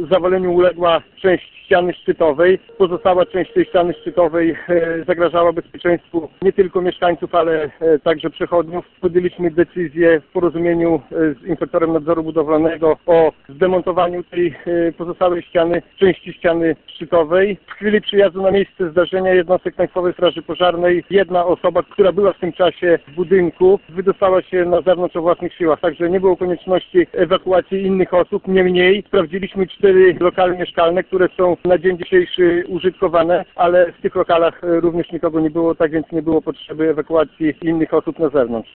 zawaleniu uległa część ściany szczytowej. Pozostała część tej ściany szczytowej zagrażała bezpieczeństwu nie tylko mieszkańców, ale także przechodniów. Podjęliśmy decyzję w porozumieniu z inspektorem nadzoru budowlanego o zdemontowaniu tej pozostałej ściany, części ściany szczytowej. W chwili przyjazdu na miejsce zdarzenia jednostek Państwowej Straży Pożarnej jedna osoba, która była w tym czasie w budynku, wydostała się na zewnątrz o własnych siłach, także nie było konieczności ewakuacji innych osób. Niemniej sprawdziliśmy 4 lokale mieszkalne, które są na dzień dzisiejszy użytkowane, ale w tych lokalach również nikogo nie było, tak więc nie było potrzeby ewakuacji innych osób na zewnątrz.